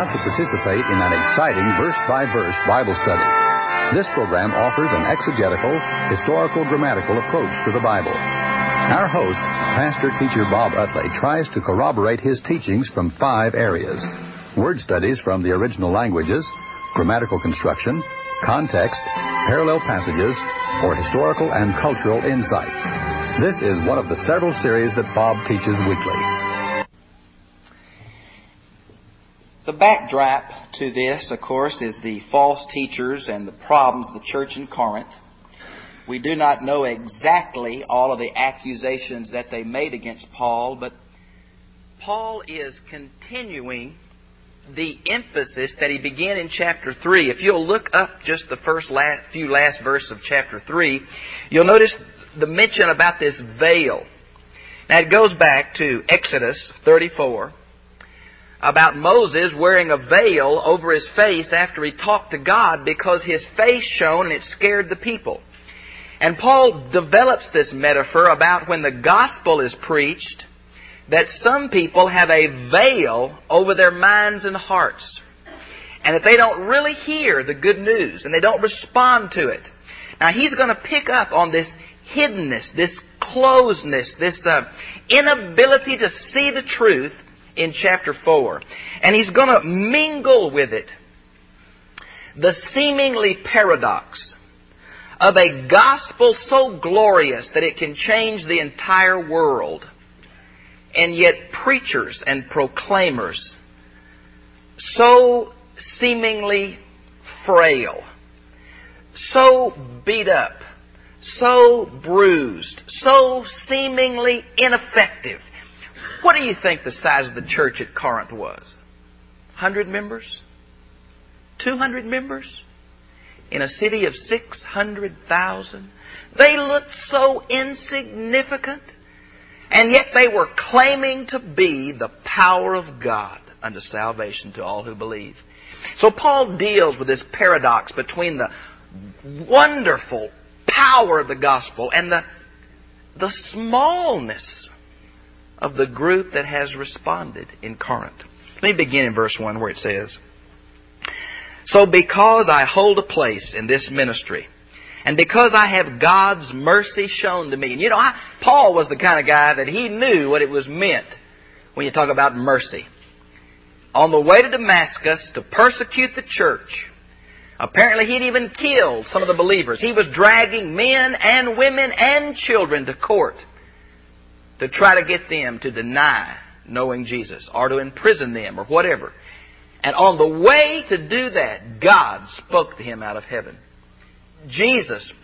about to participate in an exciting verse-by-verse Bible study. This program offers an exegetical, historical, grammatical approach to the Bible. Our host, pastor-teacher Bob Utley, tries to corroborate his teachings from 5 areas: word studies from the original languages, grammatical construction, context, parallel passages, or historical and cultural insights. This is one of the several series that Bob teaches weekly. The backdrop to this, of course, is the false teachers and the problems of the church in Corinth. We do not know exactly all of the accusations that they made against Paul, but Paul is continuing the emphasis that he began in chapter 3. If you'll look up just the few last verses of chapter 3, you'll notice the mention about this veil. Now it goes back to Exodus 34, about Moses wearing a veil over his face after he talked to God because his face shone and it scared the people. And Paul develops this metaphor about when the gospel is preached, that some people have a veil over their minds and hearts, and that they don't really hear the good news, and they don't respond to it. Now he's going to pick up on this hiddenness, this closedness, this inability to see the truth in chapter 4. And he's going to mingle with it the seemingly paradox of a gospel so glorious that it can change the entire world, and yet preachers and proclaimers so seemingly frail, so beat up, so bruised, so seemingly ineffective. What do you think the size of the church at Corinth was? 100 members? 200 members? In a city of 600,000? They looked so insignificant, and yet they were claiming to be the power of God unto salvation to all who believe. So Paul deals with this paradox between the wonderful power of the gospel and the smallness of the group that has responded in Corinth. Let me begin in verse 1 where it says, "So because I hold a place in this ministry, and because I have God's mercy shown to me." And you know, Paul was the kind of guy that he knew what it was meant when you talk about mercy. On the way to Damascus to persecute the church, apparently he'd even killed some of the believers. He was dragging men and women and children to court to try to get them to deny knowing Jesus or to imprison them or whatever. And on the way to do that, God spoke to him out of heaven. Jesus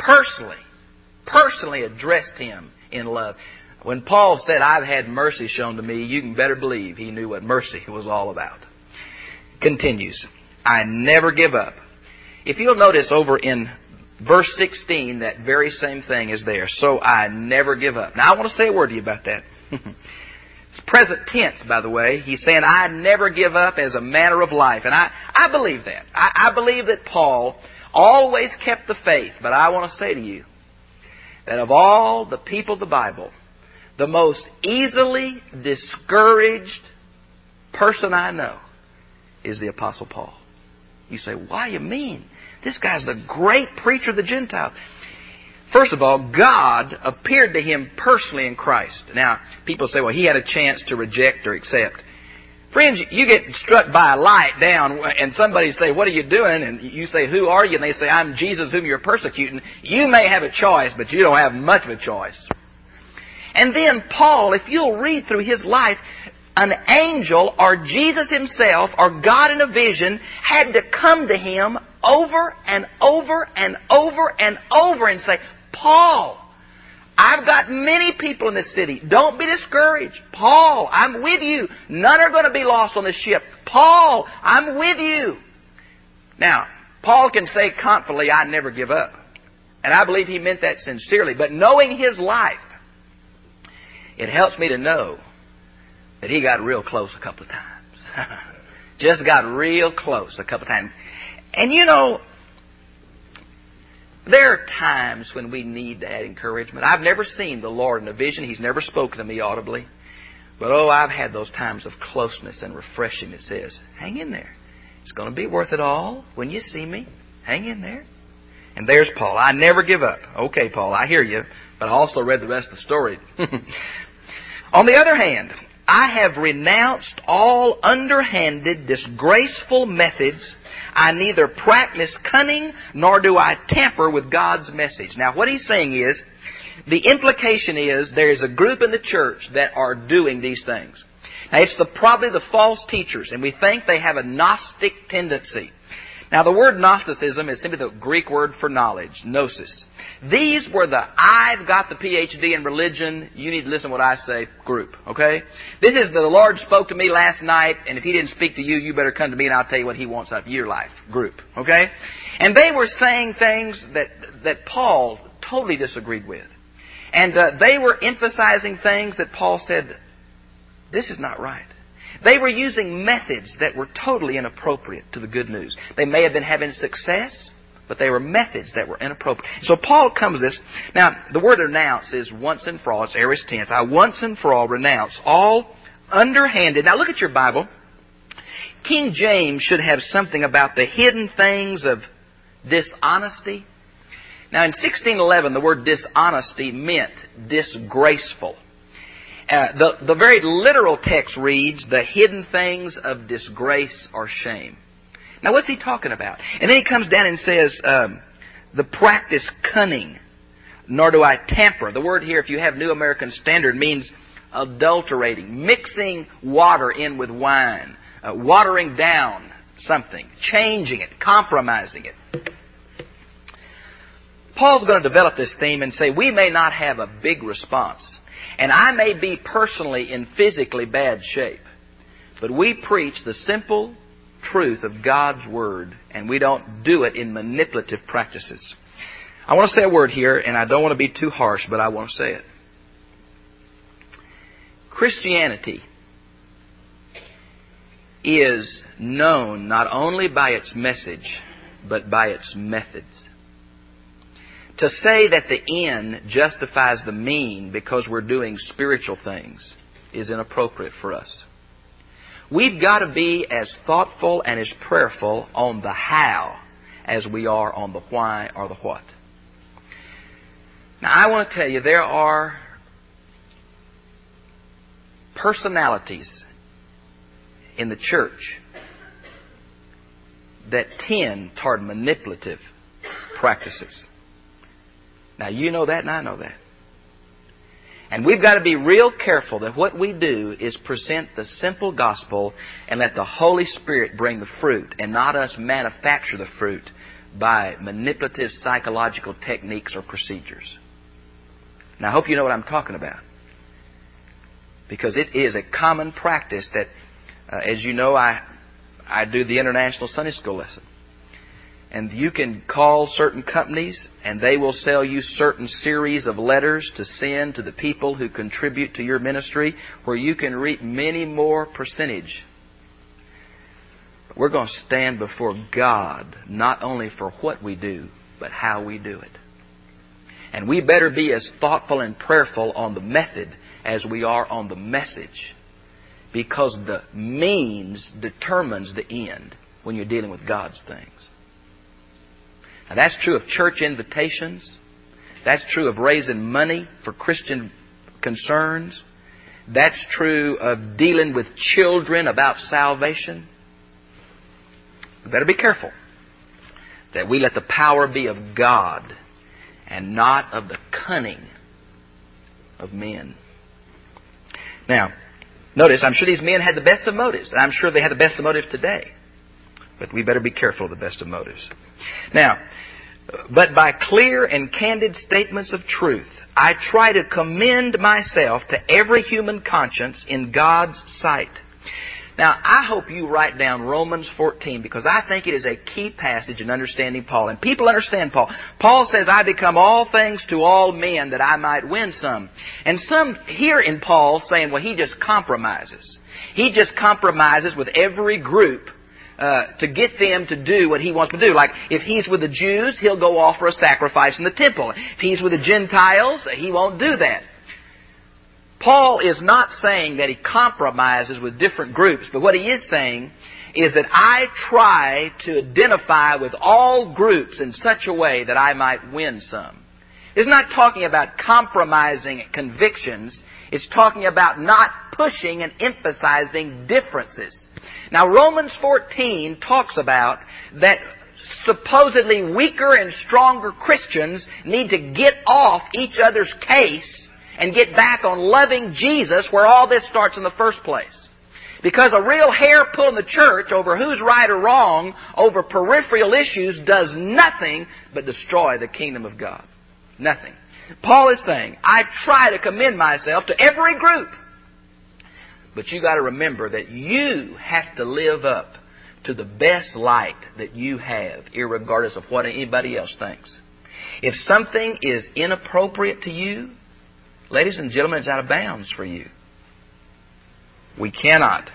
personally addressed him in love. When Paul said, "I've had mercy shown to me," you can better believe he knew what mercy was all about. Continues, "I never give up." If you'll notice over in verse 16, that very same thing is there. "So I never give up." Now I want to say a word to you about that. It's present tense, by the way. He's saying, I never give up as a manner of life. And I believe that. I believe that Paul always kept the faith. But I want to say to you that of all the people of the Bible, the most easily discouraged person I know is the Apostle Paul. You say, why you mean? This guy's the great preacher of the Gentiles. First of all, God appeared to him personally in Christ. Now, people say, well, he had a chance to reject or accept. Friends, you get struck by a light down and somebody say, what are you doing? And you say, who are you? And they say, I'm Jesus whom you're persecuting. You may have a choice, but you don't have much of a choice. And then Paul, if you'll read through his life, an angel or Jesus himself or God in a vision had to come to him over and over and over and over and say, Paul, I've got many people in this city. Don't be discouraged. Paul, I'm with you. None are going to be lost on this ship. Paul, I'm with you. Now, Paul can say confidently, I never give up. And I believe he meant that sincerely. But knowing his life, it helps me to know that he got real close a couple of times. Just got real close a couple of times. And you know, there are times when we need that encouragement. I've never seen the Lord in a vision. He's never spoken to me audibly. But I've had those times of closeness and refreshing that says, hang in there. It's going to be worth it all when you see me. Hang in there. And there's Paul. I never give up. Okay, Paul, I hear you, but I also read the rest of the story. On the other hand, I have renounced all underhanded, disgraceful methods. I neither practice cunning nor do I tamper with God's message. Now, what he's saying is, the implication is there is a group in the church that are doing these things. Now, it's probably the false teachers, and we think they have a Gnostic tendency. Now, the word Gnosticism is simply the Greek word for knowledge, gnosis. These were the I've got the PhD in religion, you need to listen to what I say group, okay? This is the Lord spoke to me last night, and if He didn't speak to you, you better come to me and I'll tell you what He wants out of your life group, okay? And they were saying things that Paul totally disagreed with. And they were emphasizing things that Paul said, this is not right. They were using methods that were totally inappropriate to the good news. They may have been having success, but they were methods that were inappropriate. So Paul comes to this. Now, the word renounce is once and for all. It's aorist tense. I once and for all renounce all underhanded. Now, look at your Bible. King James should have something about the hidden things of dishonesty. Now, in 1611, the word dishonesty meant disgraceful. The very literal text reads, the hidden things of disgrace or shame. Now, what's he talking about? And then he comes down and says, the practice cunning, nor do I tamper. The word here, if you have New American Standard, means adulterating, mixing water in with wine, watering down something, changing it, compromising it. Paul's going to develop this theme and say, we may not have a big response. And I may be personally in physically bad shape. But we preach the simple truth of God's Word, and we don't do it in manipulative practices. I want to say a word here, and I don't want to be too harsh, but I want to say it. Christianity is known not only by its message, but by its methods. To say that the end justifies the mean because we're doing spiritual things is inappropriate for us. We've got to be as thoughtful and as prayerful on the how as we are on the why or the what. Now, I want to tell you, there are personalities in the church that tend toward manipulative practices. Now, you know that and I know that. And we've got to be real careful that what we do is present the simple gospel and let the Holy Spirit bring the fruit and not us manufacture the fruit by manipulative psychological techniques or procedures. Now, I hope you know what I'm talking about. Because it is a common practice that, as you know, I do the International Sunday School lesson. And you can call certain companies and they will sell you certain series of letters to send to the people who contribute to your ministry where you can reap many more percentage. But we're going to stand before God not only for what we do, but how we do it. And we better be as thoughtful and prayerful on the method as we are on the message. Because the means determines the end when you're dealing with God's things. Now, that's true of church invitations. That's true of raising money for Christian concerns. That's true of dealing with children about salvation. We better be careful that we let the power be of God and not of the cunning of men. Now, notice, I'm sure these men had the best of motives. And I'm sure they had the best of motives today. But we better be careful of the best of motives. Now, but by clear and candid statements of truth, I try to commend myself to every human conscience in God's sight. Now, I hope you write down Romans 14 because I think it is a key passage in understanding Paul. And people understand Paul. Paul says, I become all things to all men that I might win some. And some hear in Paul saying, well, he just compromises. He just compromises with every group to get them to do what he wants to do. Like, if he's with the Jews, he'll go offer a sacrifice in the temple. If he's with the Gentiles, he won't do that. Paul is not saying that he compromises with different groups, but what he is saying is that I try to identify with all groups in such a way that I might win some. It's not talking about compromising convictions. It's talking about not pushing and emphasizing differences. Now, Romans 14 talks about that supposedly weaker and stronger Christians need to get off each other's case and get back on loving Jesus, where all this starts in the first place. Because a real hair pull in the church over who's right or wrong over peripheral issues does nothing but destroy the kingdom of God. Nothing. Paul is saying, I try to commend myself to every group. But you got to remember that you have to live up to the best light that you have, irregardless of what anybody else thinks. If something is inappropriate to you, ladies and gentlemen, it's out of bounds for you. We cannot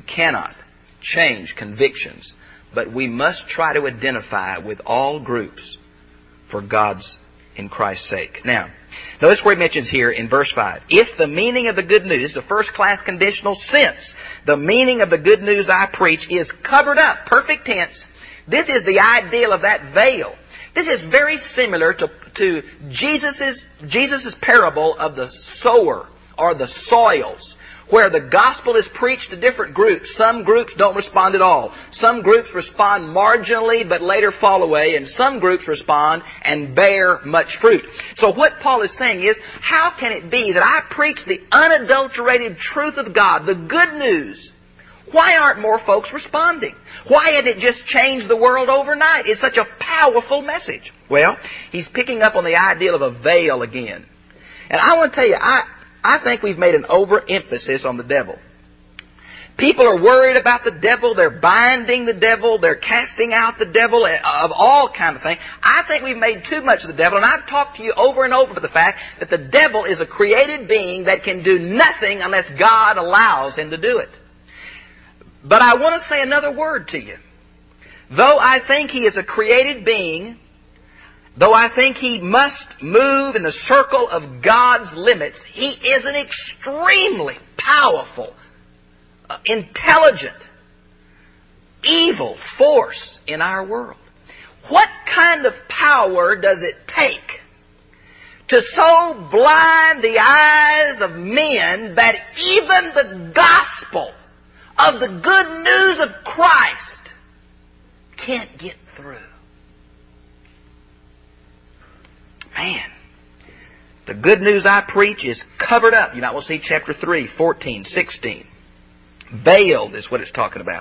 change convictions, but we must try to identify with all groups for God's in Christ's sake. Now, notice where he mentions here in verse 5, if the meaning of the good news, the first-class conditional sense, the meaning of the good news I preach is covered up, perfect tense. This is the ideal of that veil. This is very similar to Jesus' parable of the sower or the soils, where the gospel is preached to different groups. Some groups don't respond at all. Some groups respond marginally but later fall away, and some groups respond and bear much fruit. So what Paul is saying is, how can it be that I preach the unadulterated truth of God, the good news? Why aren't more folks responding? Why hadn't it just changed the world overnight? It's such a powerful message. Well, he's picking up on the ideal of a veil again. And I want to tell you, I think we've made an overemphasis on the devil. People are worried about the devil. They're binding the devil. They're casting out the devil of all kinds of things. I think we've made too much of the devil. And I've talked to you over and over about the fact that the devil is a created being that can do nothing unless God allows him to do it. But I want to say another word to you. Though I think he is a created being, though I think he must move in the circle of God's limits, he is an extremely powerful, intelligent, evil force in our world. What kind of power does it take to so blind the eyes of men that even the gospel of the good news of Christ can't get through? Man, the good news I preach is covered up. You know, we'll see chapter 3, 14, 16. Veiled is what it's talking about.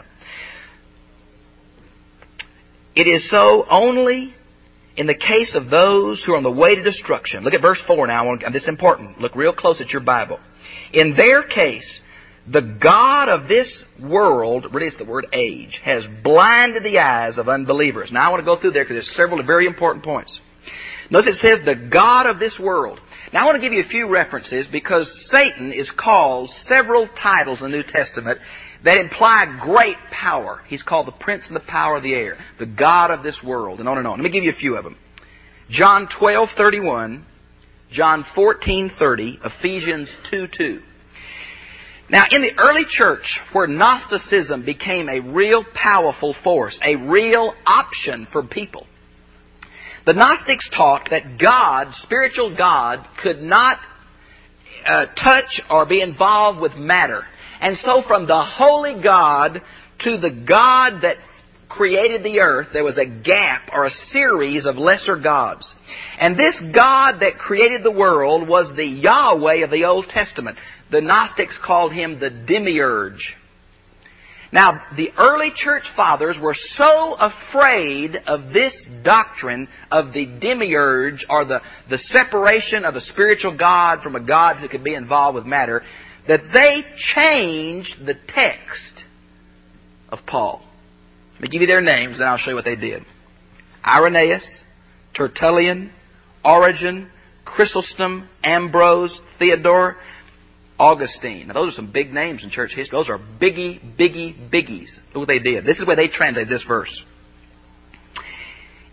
It is so only in the case of those who are on the way to destruction. Look at verse 4 now. This is important. Look real close at your Bible. In their case, the God of this world, really it's the word age, has blinded the eyes of unbelievers. Now I want to go through there because there's several very important points. Notice it says, the God of this world. Now I want to give you a few references because Satan is called several titles in the New Testament that imply great power. He's called the prince and the power of the air, the God of this world, and on and on. Let me give you a few of them. John 12:31, John 14:30, Ephesians 2:2. Now, in the early church, where Gnosticism became a real powerful force, a real option for people, the Gnostics taught that God, spiritual God, could not touch or be involved with matter. And so from the holy God to the God that created the earth, there was a gap or a series of lesser gods. And this God that created the world was the Yahweh of the Old Testament. The Gnostics called him the Demiurge. Now, the early church fathers were so afraid of this doctrine of the Demiurge, or the separation of a spiritual God from a God who could be involved with matter, that they changed the text of Paul. Let me give you their names, then I'll show you what they did. Irenaeus, Tertullian, Origen, Chrysostom, Ambrose, Theodore, Augustine. Now those are some big names in church history. Those are biggies. Look what they did. This is where they translated this verse.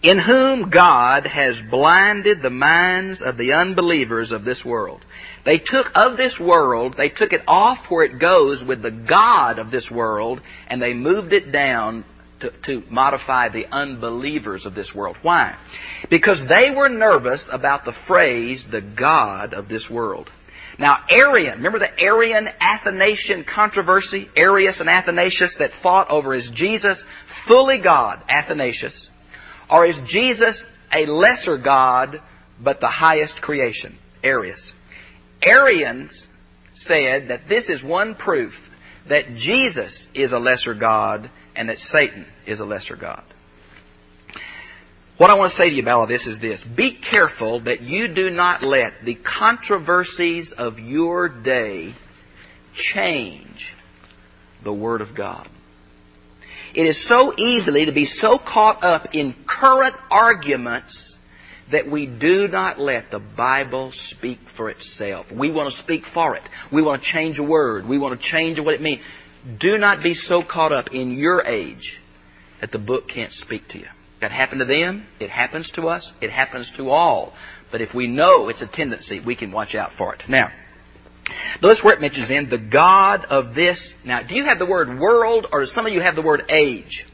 in whom God has blinded the minds of the unbelievers of this world. They took of this world, they took it off where it goes with the God of this world, and they moved it down to modify the unbelievers of this world. Why? Because they were nervous about the phrase, the God of this world. Now, Arian, remember the Arian-Athanasian controversy? Arius and Athanasius that fought over, is Jesus fully God, Athanasius, or is Jesus a lesser God but the highest creation, Arius? Arians said that this is one proof that Jesus is a lesser God and that Satan is a lesser God. What I want to say to you about all this is this. Be careful that you do not let the controversies of your day change the Word of God. It is so easily to be so caught up in current arguments that we do not let the Bible speak for itself. We want to speak for it. We want to change a word. We want to change what it means. Do not be so caught up in your age that the book can't speak to you. That happened to them. It happens to us. It happens to all. But if we know it's a tendency, we can watch out for it. Now, notice where it mentions in the God of this. Now, do you have the word world, or do some of you have the word age?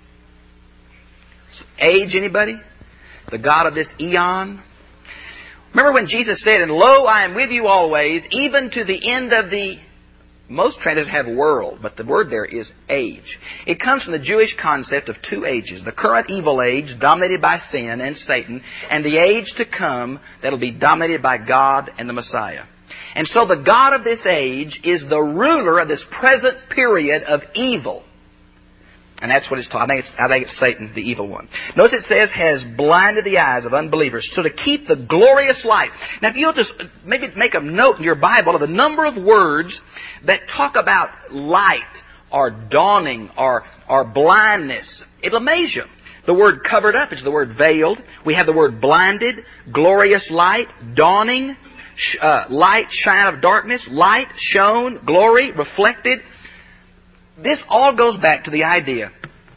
Age, anybody? The God of this eon? Remember when Jesus said, and lo, I am with you always, even to the end of the... Most translations have world, but the word there is age. It comes from the Jewish concept of two ages. The current evil age, dominated by sin and Satan, and the age to come that will be dominated by God and the Messiah. And so the God of this age is the ruler of this present period of evil. And that's what it's talking. I think it's Satan, the evil one. Notice it says, has blinded the eyes of unbelievers, so to keep the glorious light. Now, if you'll just maybe make a note in your Bible of the number of words that talk about light or dawning or blindness, it'll amaze you. The word covered up is the word veiled. We have the word blinded, glorious light, dawning, light, shine out of darkness, light, shone, glory, reflected. This all goes back to the idea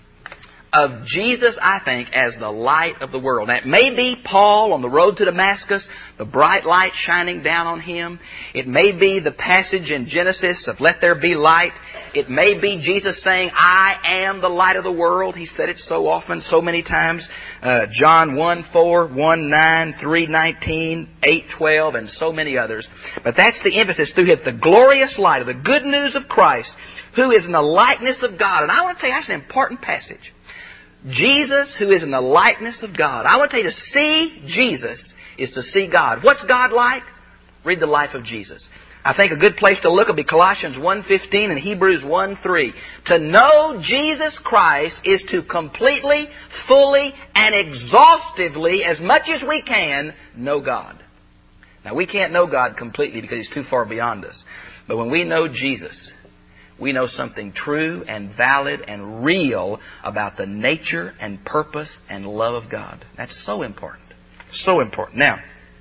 of Jesus, I think, as the light of the world. Now, it may be Paul on the road to Damascus, the bright light shining down on him. It may be the passage in Genesis of let there be light. It may be Jesus saying, I am the light of the world. He said it so often, so many times. John 1:4, 1:9, 3:19, 8:12, and so many others. But that's the emphasis through it. The glorious light of the good news of Christ, who is in the likeness of God. And I want to tell you, that's an important passage. Jesus, who is in the likeness of God. I want to tell you, to see Jesus is to see God. What's God like? Read the life of Jesus. I think a good place to look will be Colossians 1:15 and Hebrews 1:3. To know Jesus Christ is to completely, fully, and exhaustively, as much as we can, know God. Now, we can't know God completely because He's too far beyond us. But when we know Jesus, we know something true and valid and real about the nature and purpose and love of God. That's so important. So important. Now,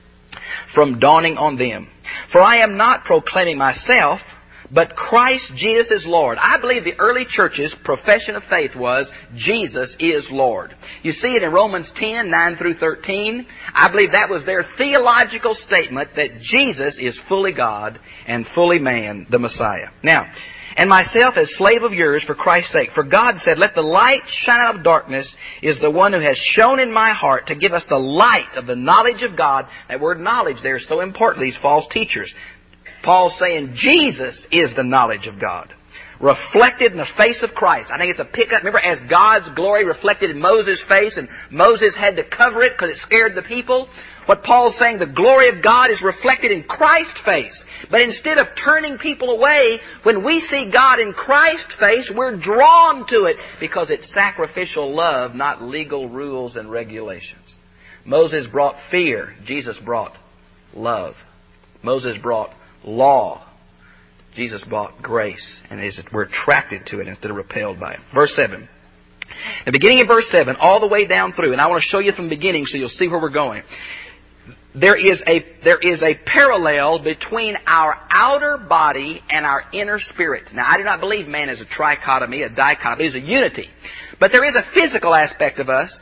from dawning on them. For I am not proclaiming myself, but Christ Jesus is Lord. I believe the early church's profession of faith was, Jesus is Lord. You see it in Romans 10:9 through 13. I believe that was their theological statement that Jesus is fully God and fully man, the Messiah. Now, and myself as slave of yours for Christ's sake. For God said, let the light shine out of darkness, is the one who has shone in my heart to give us the light of the knowledge of God. That word knowledge there is so important, these false teachers. Paul's saying Jesus is the knowledge of God, reflected in the face of Christ. I think it's a pickup. Remember, as God's glory reflected in Moses' face, and Moses had to cover it because it scared the people. What Paul's saying, the glory of God is reflected in Christ's face. But instead of turning people away, when we see God in Christ's face, we're drawn to it because it's sacrificial love, not legal rules and regulations. Moses brought fear. Jesus brought love. Moses brought law. Jesus brought grace. And we're attracted to it instead of repelled by it. Verse 7. The beginning of verse 7, all the way down through, and I want to show you from the beginning so you'll see where we're going. There is a parallel between our outer body and our inner spirit. Now, I do not believe man is a trichotomy, a dichotomy. There's a unity. But there is a physical aspect of us.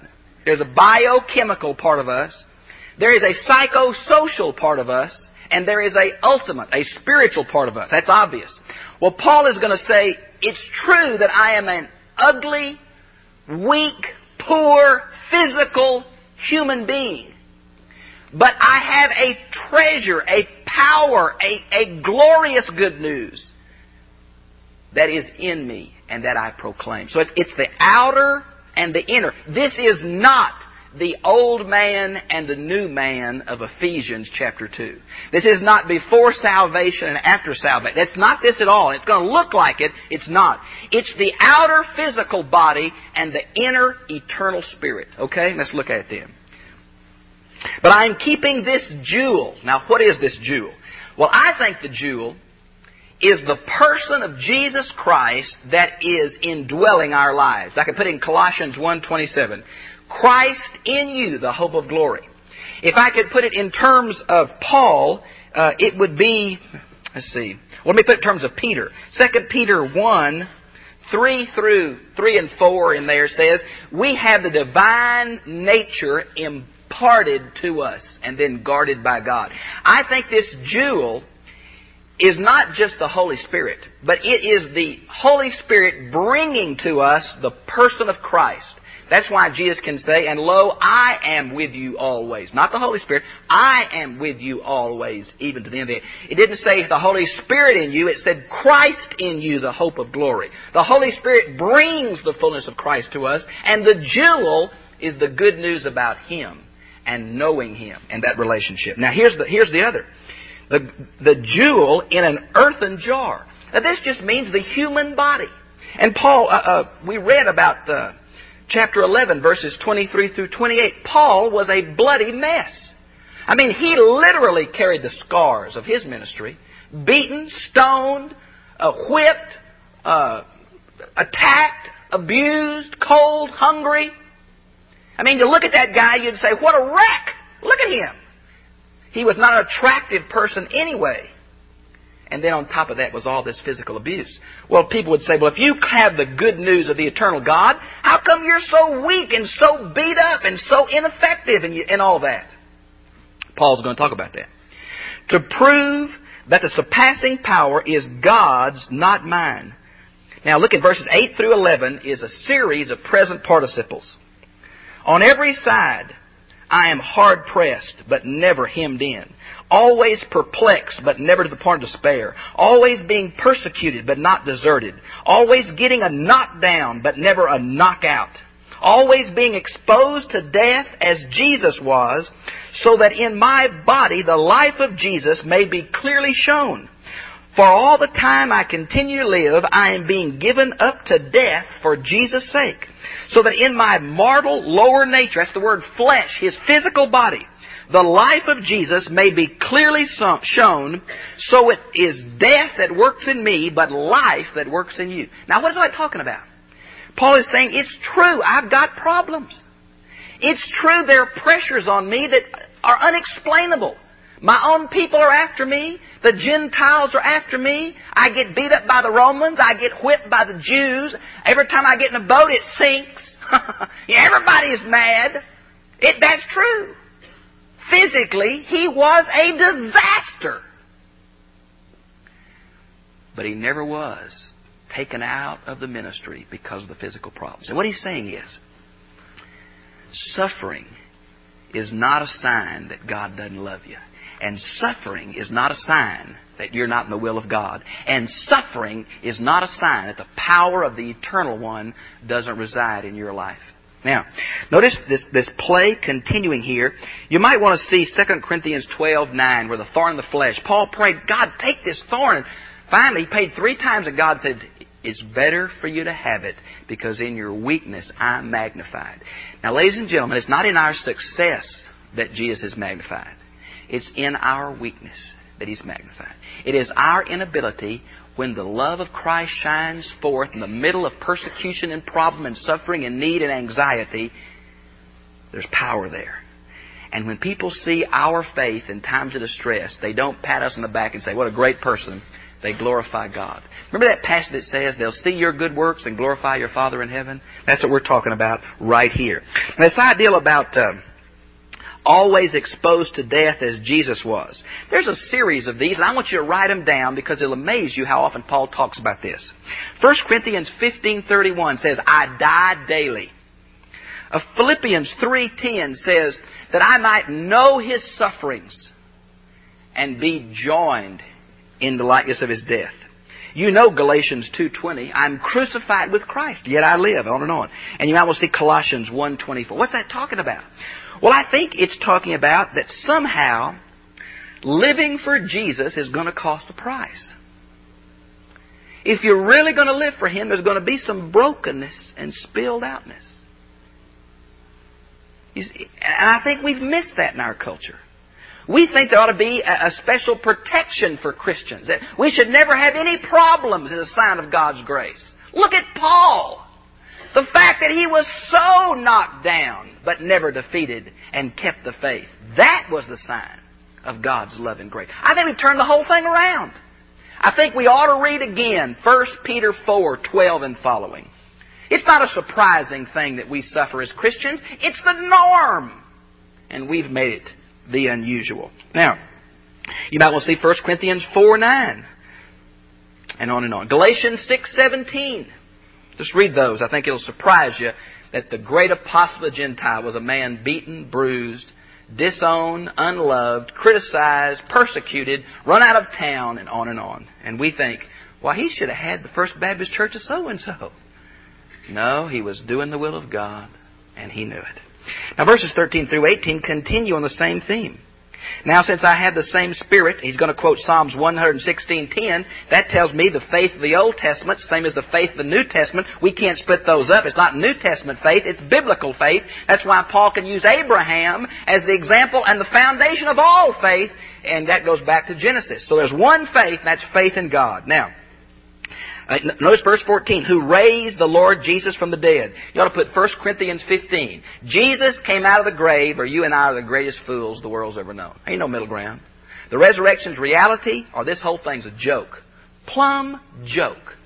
There's a biochemical part of us. There is a psychosocial part of us. And there is a ultimate, a spiritual part of us. That's obvious. Well, Paul is going to say, it's true that I am an ugly, weak, poor, physical human being. But I have a treasure, a power, a glorious good news that is in me and that I proclaim. So it's the outer and the inner. This is not the old man and the new man of Ephesians chapter 2. This is not before salvation and after salvation. That's not this at all. It's going to look like it. It's not. It's the outer physical body and the inner eternal spirit. Okay? Let's look at it then. But I'm keeping this jewel. Now, what is this jewel? Well, I think the jewel is the person of Jesus Christ that is indwelling our lives. I can put it in Colossians 1:27. Christ in you, the hope of glory. If I could put it in terms of Paul, it would be, let's see. Well, let me put it in terms of Peter. 2 Peter 1:3 and 4 in there says, we have the divine nature imparted to us and then guarded by God. I think this jewel is not just the Holy Spirit, but it is the Holy Spirit bringing to us the person of Christ. That's why Jesus can say, and lo, I am with you always. Not the Holy Spirit. I am with you always, even to the end of the age. It didn't say the Holy Spirit in you. It said Christ in you, the hope of glory. The Holy Spirit brings the fullness of Christ to us, and the jewel is the good news about Him and knowing Him and that relationship. Now, here's the other. The jewel in an earthen jar. Now, this just means the human body. And Paul, we read about chapter 11, verses 23 through 28. Paul was a bloody mess. I mean, he literally carried the scars of his ministry. Beaten, stoned, whipped, attacked, abused, cold, hungry. I mean, you look at that guy, you'd say, what a wreck! Look at him. He was not an attractive person anyway. And then on top of that was all this physical abuse. Well, people would say, well, if you have the good news of the eternal God, how come you're so weak and so beat up and so ineffective and all that? Paul's going to talk about that. To prove that the surpassing power is God's, not mine. Now look at verses 8 through 11 is a series of present participles. On every side I am hard pressed, but never hemmed in. Always perplexed, but never to the point of despair. Always being persecuted, but not deserted. Always getting a knockdown, but never a knockout. Always being exposed to death as Jesus was, so that in my body the life of Jesus may be clearly shown. For all the time I continue to live, I am being given up to death for Jesus' sake. So that in my mortal lower nature, that's the word flesh, His physical body, the life of Jesus may be clearly shown, so it is death that works in me, but life that works in you. Now, what is I talking about? Paul is saying, it's true, I've got problems. It's true, there are pressures on me that are unexplainable. My own people are after me. The Gentiles are after me. I get beat up by the Romans. I get whipped by the Jews. Every time I get in a boat, it sinks. Everybody is mad. That's true. Physically, he was a disaster. But he never was taken out of the ministry because of the physical problems. And what he's saying is, suffering is not a sign that God doesn't love you. And suffering is not a sign that you're not in the will of God. And suffering is not a sign that the power of the Eternal One doesn't reside in your life. Now, notice this play continuing here. You might want to see 2 Corinthians 12:9, where the thorn in the flesh. Paul prayed, God, take this thorn. And finally, he prayed 3 times, and God said, it's better for you to have it, because in your weakness I'm magnified. Now, ladies and gentlemen, it's not in our success that Jesus is magnified. It's in our weakness that He's magnified. It is our inability, when the love of Christ shines forth in the middle of persecution and problem and suffering and need and anxiety, there's power there. And when people see our faith in times of distress, they don't pat us on the back and say, what a great person. They glorify God. Remember that passage that says they'll see your good works and glorify your Father in heaven? That's what we're talking about right here. And this idea about always exposed to death as Jesus was. There's a series of these, and I want you to write them down because it'll amaze you how often Paul talks about this. 1 Corinthians 15:31 says, I die daily. Philippians 3:10 says that I might know His sufferings and be joined in the likeness of His death. You know Galatians 2:20, I'm crucified with Christ, yet I live, on and on. And you might well see Colossians 1:24. What's that talking about? Well, I think it's talking about that somehow living for Jesus is going to cost a price. If you're really going to live for Him, there's going to be some brokenness and spilled outness. And I think we've missed that in our culture. We think there ought to be a special protection for Christians. That we should never have any problems as a sign of God's grace. Look at Paul. The fact that he was so knocked down, but never defeated, and kept the faith. That was the sign of God's love and grace. I think we've turned the whole thing around. I think we ought to read again 1 Peter 4:12 and following. It's not a surprising thing that we suffer as Christians. It's the norm. And we've made it the unusual. Now, you might want to see 1 Corinthians 4:9. And on and on. Galatians 6:17. Just read those. I think it'll surprise you that the great apostle of the Gentile was a man beaten, bruised, disowned, unloved, criticized, persecuted, run out of town, and on and on. And we think, well, he should have had the First Baptist Church of so-and-so. No, he was doing the will of God, and he knew it. Now, verses 13 through 18 continue on the same theme. Now, since I have the same Spirit, he's going to quote Psalms 116:10. That tells me the faith of the Old Testament, same as the faith of the New Testament. We can't split those up. It's not New Testament faith, it's biblical faith. That's why Paul can use Abraham as the example and the foundation of all faith, and that goes back to Genesis. So there's one faith, and that's faith in God. Now, notice verse 14, who raised the Lord Jesus from the dead. You ought to put 1 Corinthians 15. Jesus came out of the grave, or you and I are the greatest fools the world's ever known. Ain't no middle ground. The resurrection's reality, or this whole thing's a joke. Plumb joke.